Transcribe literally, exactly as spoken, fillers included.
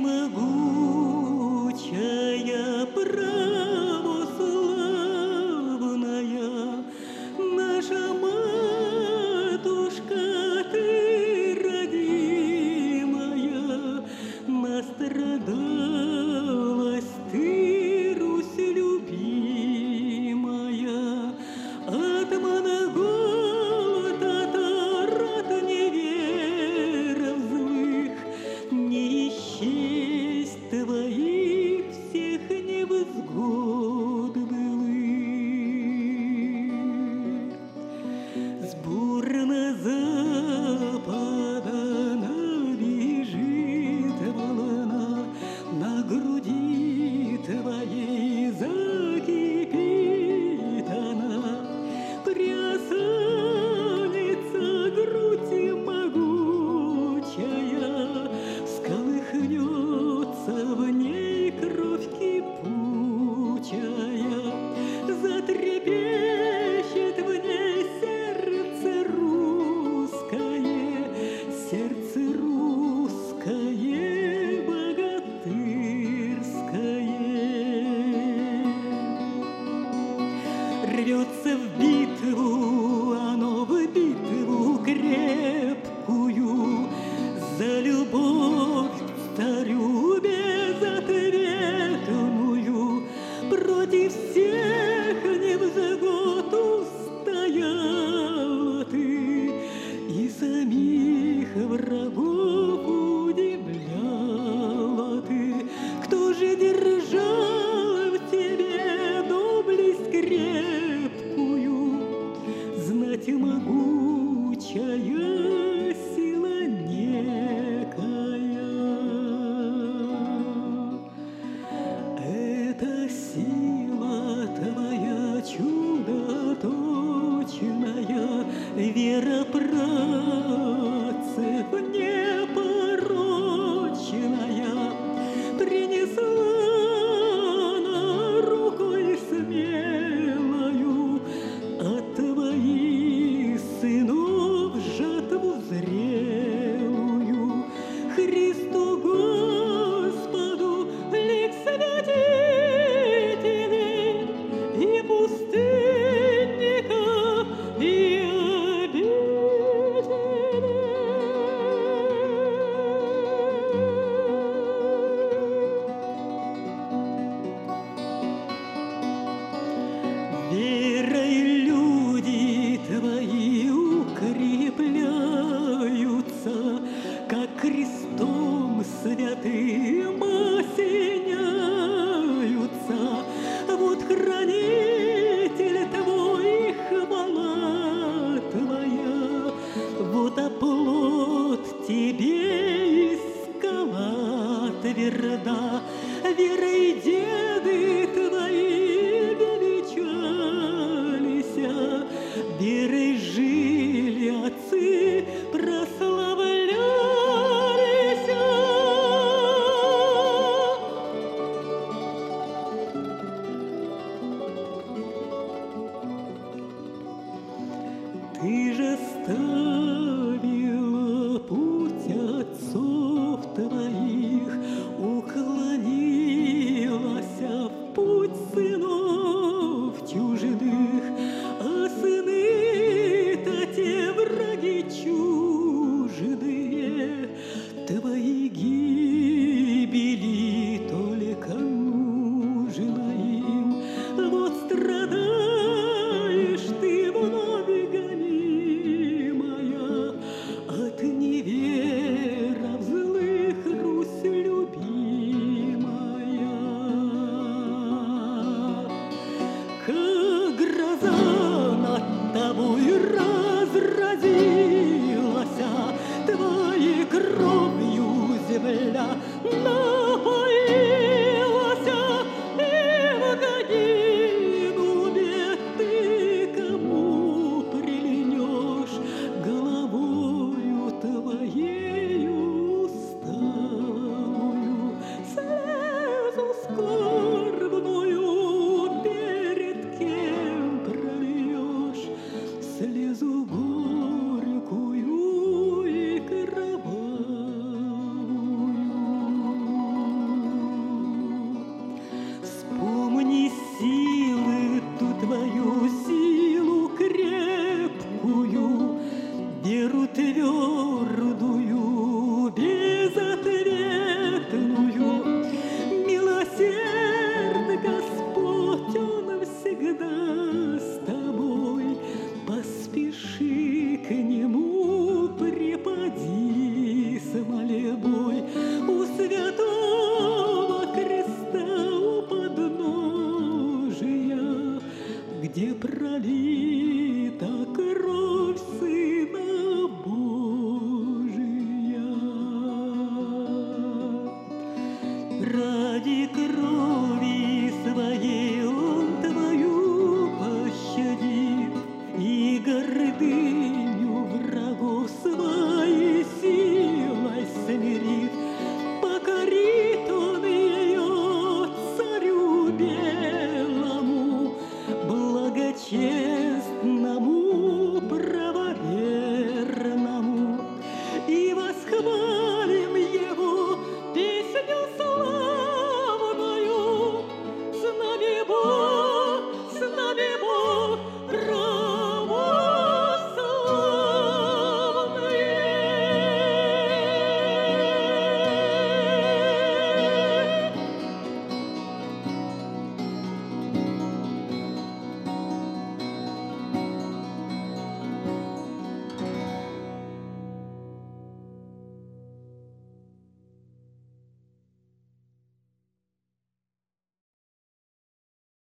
всемогучая, православная, наша матушка, ты родимая, настрадалась ты, Русь любимая, от монголов, татар, от неверов злых, не исчесть твоих всех невзгод былых. С бурно-запада набежит волна, на груди твоей закипит она, приосанится грудь могучая, всколыхнется в ней кровь кипучая, затрепещет в ней сердце русское, сердце русское, богатырское. Рвется в битву, оно в битву крепкую, за любовь к царю безответную, против всех невзгод устояла ты, и самих врагов удивляла ты. Кто же держал в тебе доблесть крепкую, знать могучая сила некая? Это сила твоя чудо-точная, вера працев непорочная, принесла она рукой смелою от твоих сынов жатву зрелую. Христу Господу лик святителей и пустынников, и верой люди твои укрепляются, как крестом святым осеняются. Вот хранитель твой, хвала твоя, вот оплот тебе и скала тверда, верой деды твои величались, верой жили отцы, прославлялись. Ты же ставила путь отцов твоих, уклонилась в путь сынов чуждых, а сыны-то те враги чуждые, твои гибели только нужно им. Вот страдаешь ты вновь гонимая от неверов злых, Русь любимая. Как гроза над тобой разразилась, твоей кровью земля напоилась, и в годину бед ты кому прильнешь, головою твоею усталую, слезу скорбную перед кем прольешь, слезу горькую и кровавую. где пролита кровь Сына Божия. Ради крови